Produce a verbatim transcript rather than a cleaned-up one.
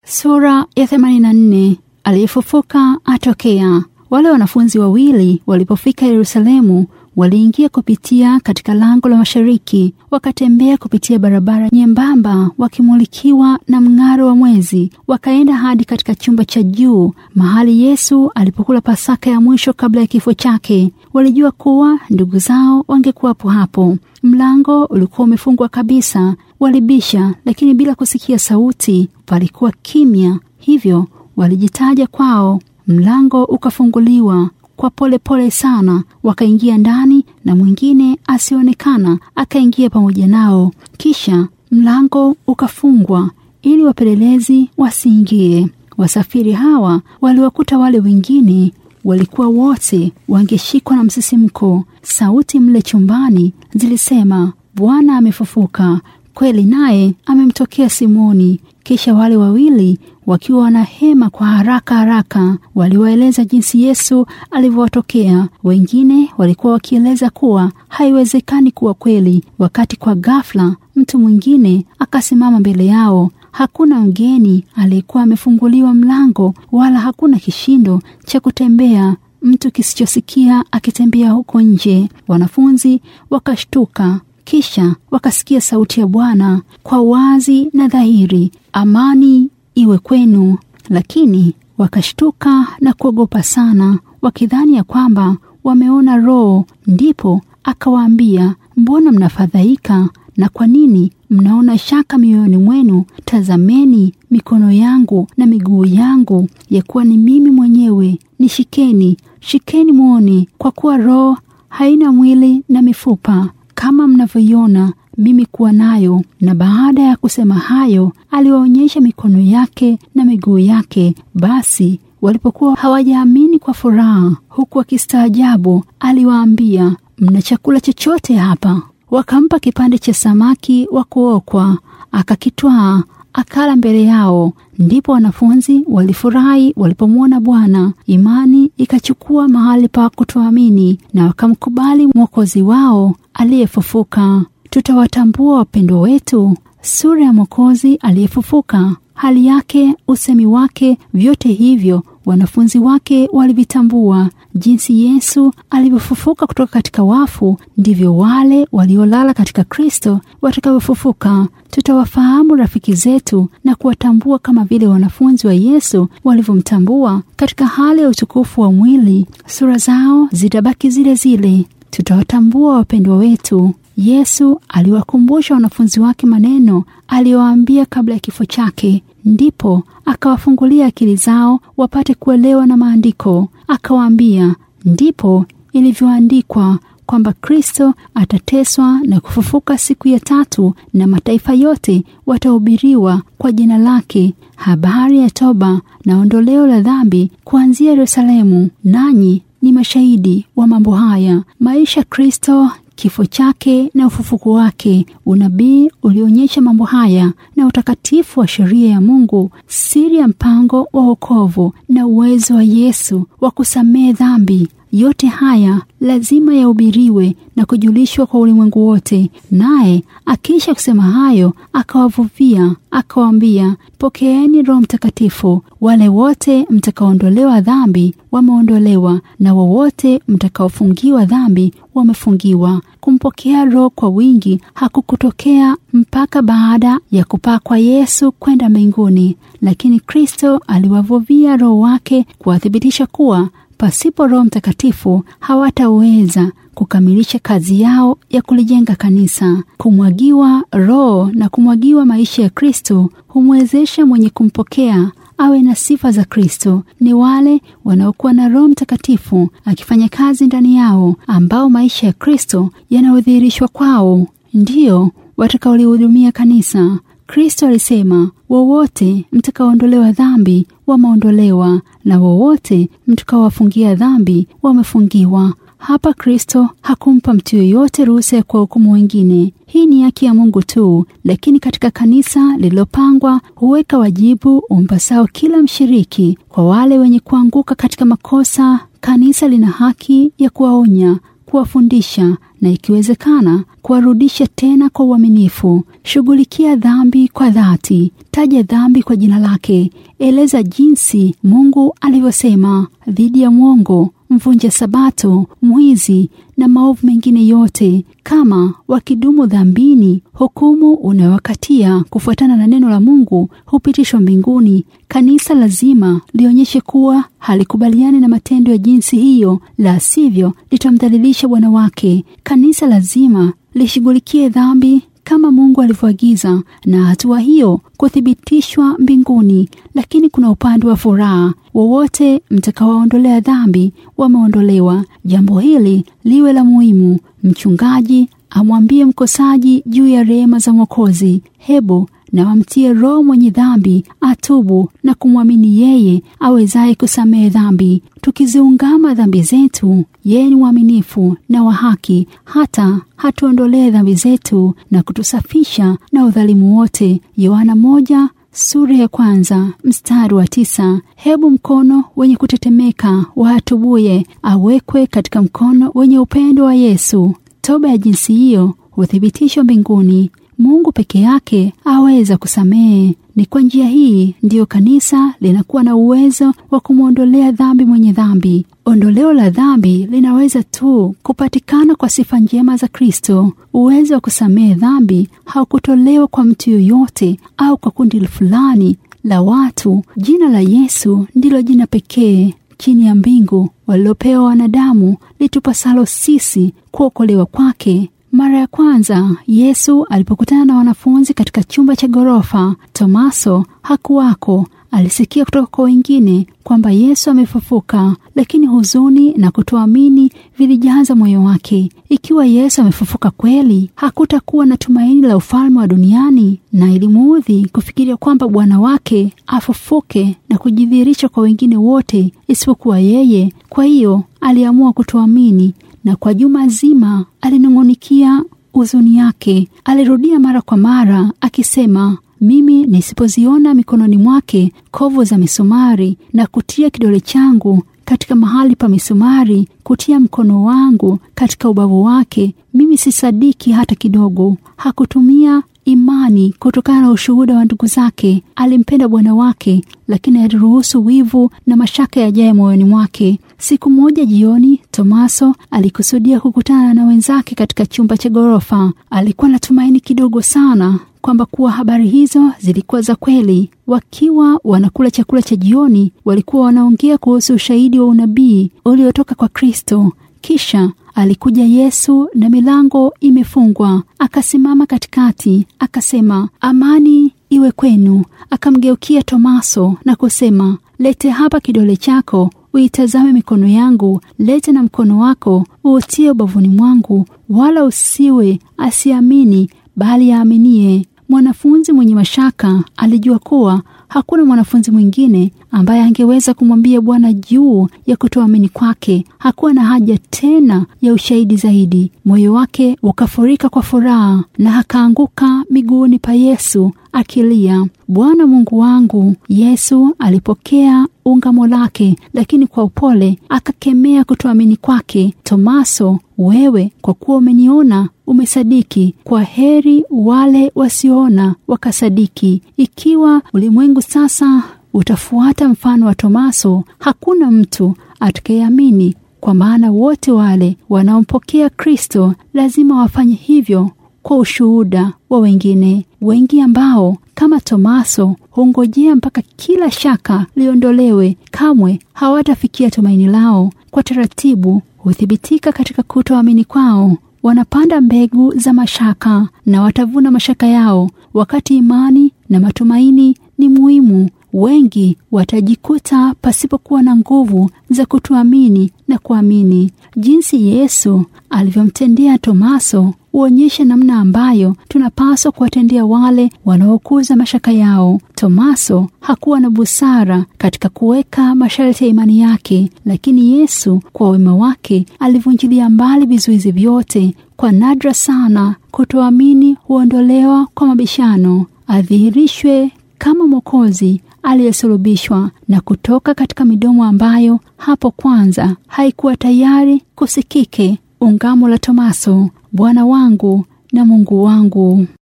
Sura ya themanini na nne. Aliyefufuka atokea. Wale wanafunzi wawili walipofika Yerusalemu, waliingia kupitia katika lango la mashariki, wakatembea kupitia barabara nyembamba wakimulikiwa na mng'aro wa mwezi, wakaenda hadi katika chumba cha juu, mahali Yesu alipokula Pasaka ya mwisho kabla ya kifo chake. Walijua kuwa ndugu zao wangekuwapo hapo. Mlango ulikuwa umefungwa kabisa. Walibisha, lakini bila kusikia sauti. Palikuwa kimya, hivyo walijitaja kwao. Mlango ukafunguliwa kwa polepole pole sana. Wakaingia ndani, na mwingine asionekana akaingia pamoja nao. Kisha mlango ukafungwa ili wapelelezi wasiingie. Wasafiri hawa waliwakuta wale wengine, walikuwa wote wangeshikwa na msisimko. Sauti mle chumbani zilisema, Bwana amefufuka kweli, naye amemtokea Simoni. Kisha wale wawili wakiwa wanahema kwa haraka haraka, waliwaeleza jinsi Yesu alivyowatokea. Wengine walikuwa wakieleza kuwa haiwezekani kuwa kweli, wakati kwa ghafla mtu mwingine akasimama mbele yao. Hakuna mgeni aliyekuwa amefunguliwa mlango, wala hakuna kishindo cha kutembea mtu kisichosikia akitembea huko nje. Wanafunzi wakashtuka. Kisha wakasikia sauti ya Bwana kwa wazi na dhahiri, amani iwe kwenu. Lakini wakashtuka na kuogopa sana, wakidhani ya kwamba wameona roho. Ndipo akawaambia, mbona mnafadhaika, na kwa nini mnaona shaka mioyoni mwenu? Tazameni mikono yangu na miguu yangu, ya kuwa ni mimi mwenyewe. Nishikeni, shikeni muone, kwa kuwa roho haina mwili na mifupa kama mnavyoiona mimi kuwa nayo. Na baada ya kusema hayo, aliwaonyesha mikono yake na miguu yake. Basi walipokuwa hawajaamini kwa furaha, huku wakistaajabu, aliwaambia, mna chakula chochote hapa? Wakampa kipande cha samaki wa kuokwa, akakitwaa akala mbele yao. Ndipo wanafunzi walifurahi walipomwona Bwana. Imani ikachukua mahali pa kutoamini, na wakamkubali Mwokozi wao aliyefufuka. Tutawatambua wapendwa wetu. Sura ya Mwokozi aliyefufuka, hali yake, usemi wake, vyote hivyo wanafunzi wake walivitambua. Jinsi Yesu alivyofufuka kutoka katika wafu, ndivyo wale waliolala katika Kristo watakavyofufuka. Tutawafahamu rafiki zetu na kuwatambua kama vile wanafunzi wa Yesu walivyomtambua katika hali ya utukufu wa mwili. Sura zao zitabaki zile zile. Tutawatambua wapendwa wetu. Yesu aliwakumbusha wanafunzi wake maneno aliyowaambia kabla ya kifo chake. Ndipo akawafungulia akili zao wapate kuelewa na maandiko. Akawaambia, ndipo ilivyoandikwa kwamba Kristo atateswa na kufufuka siku ya tatu, na mataifa yote watahubiriwa kwa jina lake habari ya toba na ondoleo la dhambi kuanzia Yerusalemu. Nanyi ni mashahidi wa mambo haya. Maisha Kristo, kifo chake na ufufuko wake, unabii ulionyesha mambo haya, na utakatifu wa sheria ya Mungu, siri ya mpango wa wokovu na uwezo wa Yesu wa kusamehe dhambi. Yote haya lazima yahubiriwe na kujulishwa kwa ulimwengu wote. Naye akisha kusema hayo, akawavuvia akawaambia, pokeeni Roho Mtakatifu. Wale wote mtakaoondolewa dhambi wameondolewa, na wowote mtakaofungiwa dhambi wamefungiwa. Kumpokea Roho kwa wingi hakukutokea mpaka baada ya kupaa kwa Yesu kwenda mbinguni, lakini Kristo aliwavuvia Roho wake kuwathibitisha kuwa pasipo Roho Mtakatifu hawataweza kukamilisha kazi yao ya kulijenga kanisa. Kumwagiwa Roho na kumwagiwa maisha ya Kristo humwezesha mwenye kumpokea awe na sifa za Kristo. Ni wale wanaokuwa na Roho Mtakatifu akifanya kazi ndani yao, ambao maisha ya Kristo yanayodhihirishwa kwao, ndio watakaolihudumia kanisa. Kristo alisema, wowote mtakaoondolewa dhambi wameondolewa, na wowote mtakaowafungia dhambi wamefungiwa. Hapa Kristo hakumpa mtu yoyote ruhusa ya kuwahukumu wengine. Hii ni haki ya Mungu tu, lakini katika kanisa lililopangwa huweka wajibu umpasao kila mshiriki. Kwa wale wenye kuanguka katika makosa, kanisa lina haki ya kuwaonya, kuwafundisha na ikiwezekana kuwarudisha tena kwa uaminifu. Shughulikia dhambi kwa dhati. Taja dhambi kwa jina lake. Eleza jinsi Mungu alivyosema dhidi ya mwongo, mvunja sabato, mwizi na maovu mengine yote. Kama wakidumu dhambini, hukumu unayowakatia kufuatana na neno la Mungu hupitishwa mbinguni. Kanisa lazima lionyeshe kuwa halikubaliani na matendo ya jinsi hiyo, la sivyo litamdhalilisha Bwana wake. Kanisa lazima lishughulikie dhambi kama Mungu alivyoagiza, na hatua hiyo kuthibitishwa mbinguni. Lakini kuna upande wa furaha. Wowote mtakaoondolea dhambi wameondolewa. Jambo hili liwe la muhimu. Mchungaji amwambie mkosaji juu ya rehema za Mwokozi. Hebu na wamtie roho mwenye dhambi atubu na kumwamini yeye awezaye kusamehe dhambi. Tukiziungama dhambi zetu, yeye ni mwaminifu na wa haki, hata hatuondolee dhambi zetu na kutusafisha na udhalimu wote. Yohana moja sura ya kwanza mstari wa tisa. Hebu mkono wenye kutetemeka wa atubuye awekwe katika mkono wenye upendo wa Yesu. Toba ya jinsi hiyo huthibitishwa mbinguni. Mungu peke yake aweza kusamehe. Ni kwa njia hii ndiyo kanisa linakuwa na uwezo wa kumwondolea dhambi mwenye dhambi. Ondoleo la dhambi linaweza tu kupatikana kwa sifa njema za Kristo. Uwezo wa kusamehe dhambi haukutolewa kwa mtu yoyote au kwa kundi fulani la watu. Jina la Yesu ndilo jina pekee chini ya mbingu walilopewa wanadamu litupasalo sisi kuokolewa kwake. Mara ya kwanza Yesu alipokutana na wanafunzi katika chumba cha ghorofa, Tomaso hakuwako. Alisikia kutoka kwa wengine kwamba Yesu amefufuka, lakini huzuni na kutoamini vilijaza moyo wake. Ikiwa Yesu amefufuka kweli, hakutakuwa na tumaini la ufalme wa duniani, na ilimuudhi kufikiria kwamba Bwana wake afufuke na kujidhihirisha kwa wengine wote isipokuwa yeye. Kwa hiyo aliamua kutoamini, na kwa juma zima alinung'unikia huzuni yake. Alirudia mara kwa mara akisema, mimi nisipoziona mikononi mwake kovu za misumari na kutia kidole changu katika mahali pa misumari, kutia mkono wangu katika ubavu wake, mimi sisadiki hata kidogo. Hakutumia imani kutokana na ushuhuda wa ndugu zake. Alimpenda Bwana wake, lakini aliruhusu wivu na mashaka yajaye moyoni mwake. Siku moja jioni, Tomaso alikusudia kukutana na wenzake katika chumba cha ghorofa. Alikuwa na tumaini kidogo sana kwamba kuwa habari hizo zilikuwa za kweli. Wakiwa wanakula chakula cha jioni, walikuwa wanaongea kuhusu ushahidi wa unabii uliotoka kwa Kristo. Kisha alikuja Yesu na milango imefungwa. Akasimama katikati, akasema, amani iwe kwenu. Akamgeukia Tomaso na kusema, lete hapa kidole chako uitazame mikono yangu, lete na mkono wako uutie ubavuni mwangu, wala usiwe asiamini bali aaminie. Mwanafunzi mwenye mashaka alijua kuwa hakuna mwanafunzi mwingine ambaye angeweza kumwambia Bwana juu ya kutoamini kwake. Hakuwa na haja tena ya ushahidi zaidi. Moyo wake ukafurika kwa furaha na akaanguka miguuni pa Yesu akilia, Bwana Mungu wangu. Yesu alipokea ungamo lake, lakini kwa upole akakemea kutoamini kwake. Tomaso, wewe kwa kuwa umeniona umesadiki. Kwa heri wale wasioona wakasadiki. Ikiwa ulimwengu sasa utafuata mfano wa Tomaso, hakuna mtu atakayeamini, kwa maana wote wale wanaompokea Kristo lazima wafanye hivyo kwa ushuhuda wa wengine. Wengi ambao kama Tomaso hungojea mpaka kila shaka liondolewe, kamwe hawatafikia tumaini lao. Kwa taratibu huthibitika katika kutoamini kwao. Wanapanda mbegu za mashaka na watavuna mashaka yao. Wakati imani na matumaini ni muhimu, wengi watajikuta pasipokuwa na nguvu za kutuamini na kuamini. Jinsi Yesu alivyomtendea Tomaso huonyesha namna ambayo tunapaswa kuwatendea wale wanaokuza mashaka yao. Tomaso hakuwa na busara katika kuweka masharti ya imani yake, lakini Yesu kwa wema wake alivunjilia mbali vizuizi vyote. Kwa nadra sana kutoamini huondolewa kwa mabishano. Adhihirishwe kama Mwokozi aliyesulubishwa na kutoka katika midomo ambayo hapo kwanza haikuwa tayari kusikike Ungamo la Tomaso, Bwana wangu na Mungu wangu.